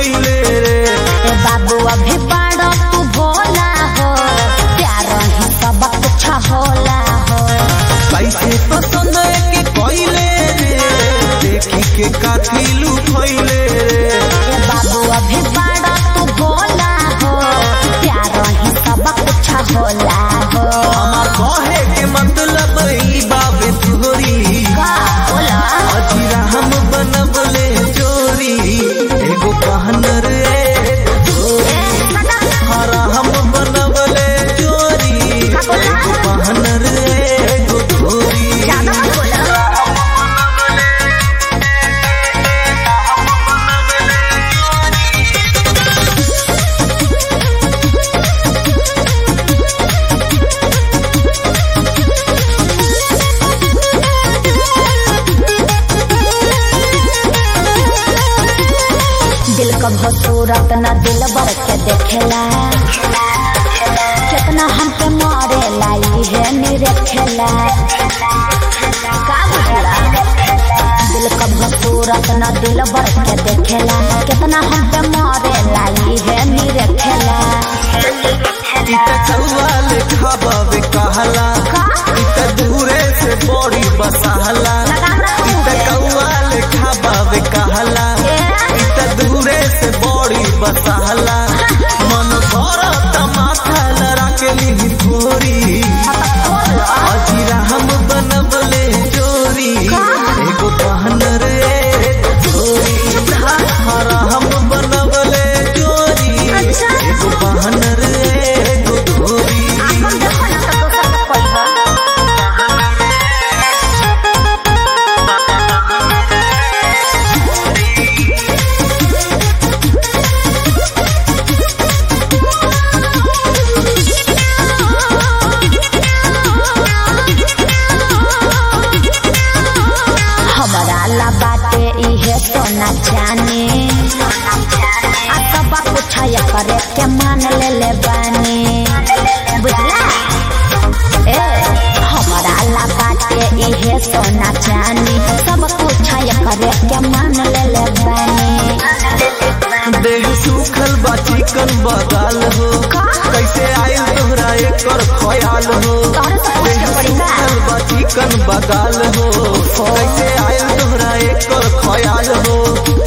भइले रे। बाबू अभी बड़ा तू भोला हो, प्यार ही सब कुछ होला हो। कैसे पसंद के कोइले रे, देखी के काठी लुभइले रे। बाबू अभी बड़ा तू भोला हो, प्यार ही सब कुछ होला हो। हमार कहे के मतलब ई बाबे तोरी, का बोला अजीरा हम बनबले चोरी। एगो पहन रे एगो चोरी, हरा हम बनबले चोरी। एगो पहन रे एगो चोरी। ज्यादा मत बोला। दिल कभो सूरत न दिल बर के देखेला, कितना हम पे मारे लाई है निरखेला। का बुझला दिल कभो सूरत न दिल बर के देखेला, कितना हम पे मारे लाई है निरखेला। इता चौवाल खाबे कहला, इता दूरे से बड़ी बसाहला। इता चौवाल खाबे कहला, इता दूरे से बड़ी बसाहला। मन भरत माथा लड़ा के ली थोरी, अजीरा हम बनबले चोरी। एगो पहन रे एगो चोरी, हरा हम बनबले चोरी। एगो पहन रे एगो चोरी। हमारा ला बाटे इहे तो ना जाने, आ सब कुछ करे के मान ले बानी। बुझला ए हमारा ला बाटे इहे तो ना जाने, सब कुछ करे के मान ले बानी। देह सूखल बा चिकन बगाल हो, कैसे आयल तोहरा एकर ख्याल हो। देह सूखल बा चिकन बगाल हो, कैसे आयल तोहरा एकर ख्याल हो।